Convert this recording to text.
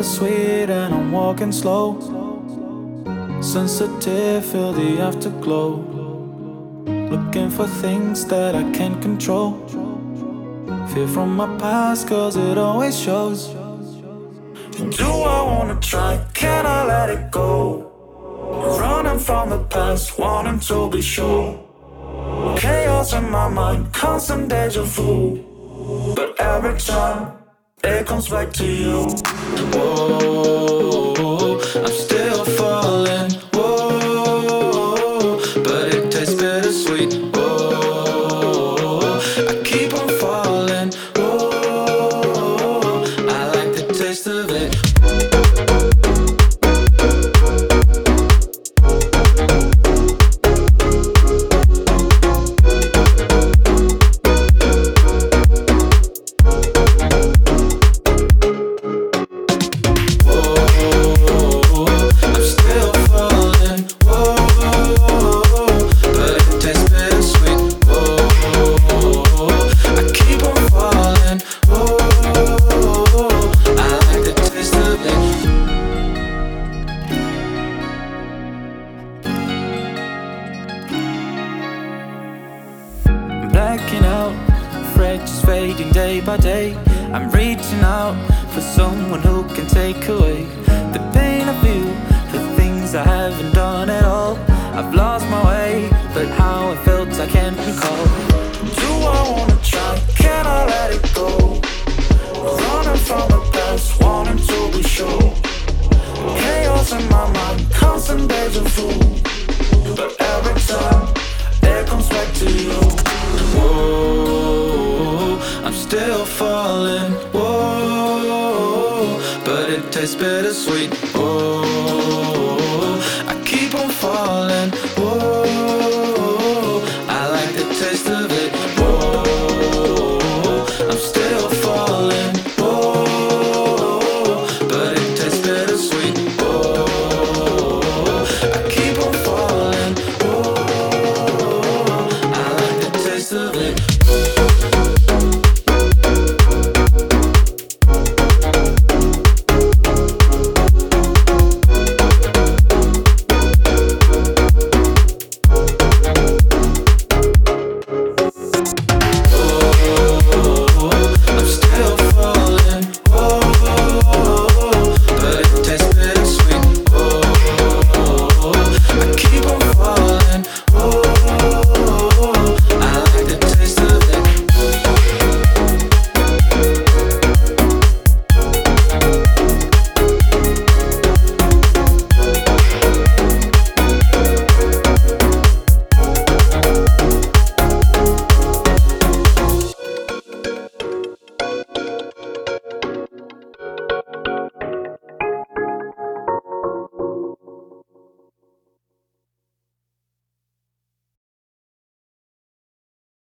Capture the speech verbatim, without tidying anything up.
bittersweet and I'm walking slow. Sensitive, feel the afterglow. Looking for things that I can't control. Fear from my past, cause it always shows. Do I wanna try? Can I let it go? Running from the past, wanting to be sure. Chaos in my mind, constant deja vu. But every time, it comes back to you. Whoa, I'm still falling. Whoa, but it tastes bittersweet. Whoa, I keep on falling. Whoa, I like the taste of it. Blacking out, afraid just fading day by day. I'm reaching out for someone who can take away the pain I feel for things I haven't done at all. I've lost my way, but how I felt I can't recall. Do I wanna try? Can I let it go? Running from the past, wanting to be sure. Chaos in my mind, constant deja vu. But every time, it comes back to you. Whoa, I'm still falling. Whoa, but it tastes bittersweet.